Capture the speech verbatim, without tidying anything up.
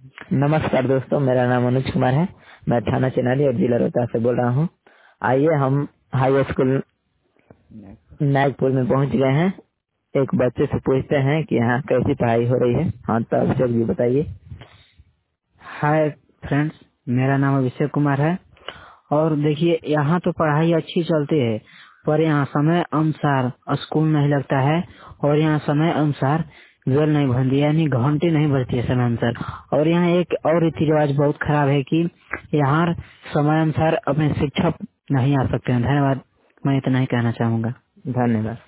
नमस्कार दोस्तों, मेरा नाम अनुज कुमार है। मैं थाना चेनारी और जिला रोहतास से बोल रहा हूँ। आइए हम हाई स्कूल नागपुर में पहुँच गए हैं। एक बच्चे से पूछते हैं कि यहाँ कैसी पढ़ाई हो रही है। हाँ, तो अभिषेक जी बताइए। हाय फ्रेंड्स, मेरा नाम अभिषेक कुमार है। और देखिए, यहाँ तो पढ़ाई अच्छी चलती है, पर यहाँ समय अनुसार स्कूल नहीं लगता है और यहाँ समय अनुसार बेल नहीं बनती, यानी घंटी नहीं बजती है समय अनुसार। और यहाँ एक और रीति रिवाज बहुत खराब है कि यहाँ समय अनुसार अपने शिक्षक नहीं आ सकते हैं। धन्यवाद, मैं इतना ही कहना चाहूँगा। धन्यवाद।